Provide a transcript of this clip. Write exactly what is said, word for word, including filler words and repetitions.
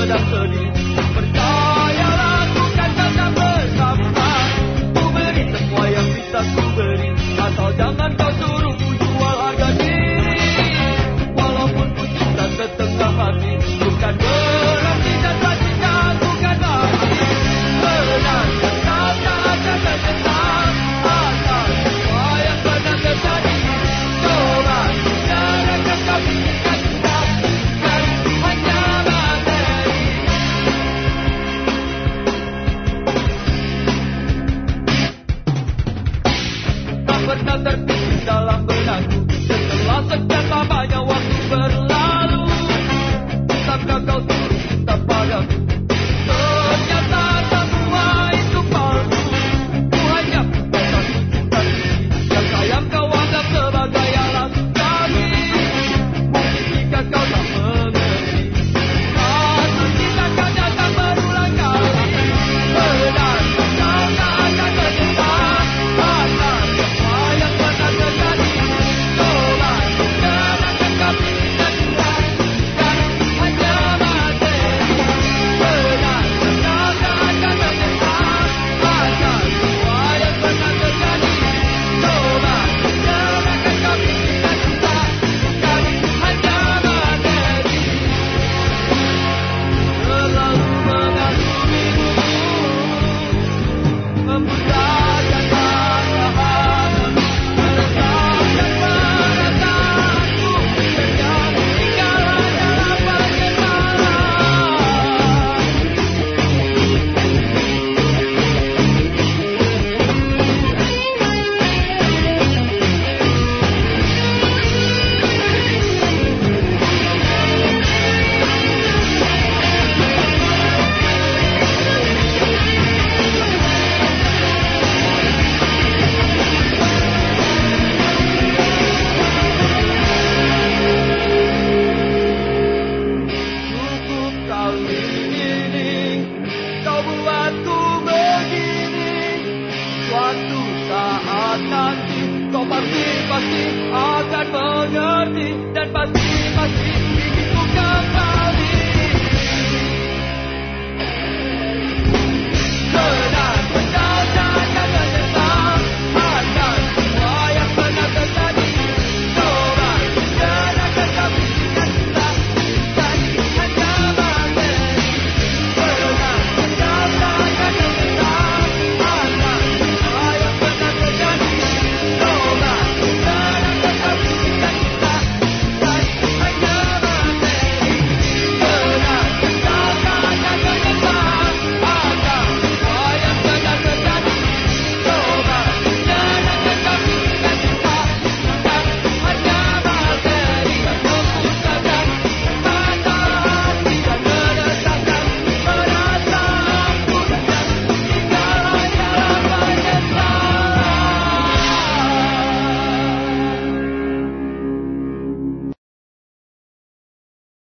sedang sedih. Percayalah, bukan kata bersama. Ku beri semua yang bisa ku beri, asal jangan kau suruh ku jual harga diri. Walaupun ku cinta setengah hati, bukan berarti jasa cinta bukan mati. Benar tetap tak akan terkenal, asal semua yang pernah terjadi. Coba bicarakan kau pikirkan cinta, bukan hanya materi. Tak pernah terpikir dalam benakku, setelah sekian lamanya waktu berlalu. Takkan kau turut cinta padaku, ternyata semua itu palsu. Ku hanya punya satu cinta suci, yang sayang kau anggap sebagai alasan kami. Mungkin jika kau tak mengerti, satu cinta kau datang berulang kali. Benar kau tak akan menyesal, asal semua yang pernah terjadi. Coba bicarakan kau pikirkan cinta, bukan hanya materi. Benar kau tak akan menyesal, asal semua yang pernah terjadi. Coba bicarakan kau pikirkan cinta, bukan hanya materi. Terlalu mengagumi membutakan harapan, meresahkan perasaanku, dan tinggal hanyalah penyesalan. Cukup kali ini kau buatku begini. Suatu saat nanti kau pasti-pasti akan mengerti, dan pasti-pasti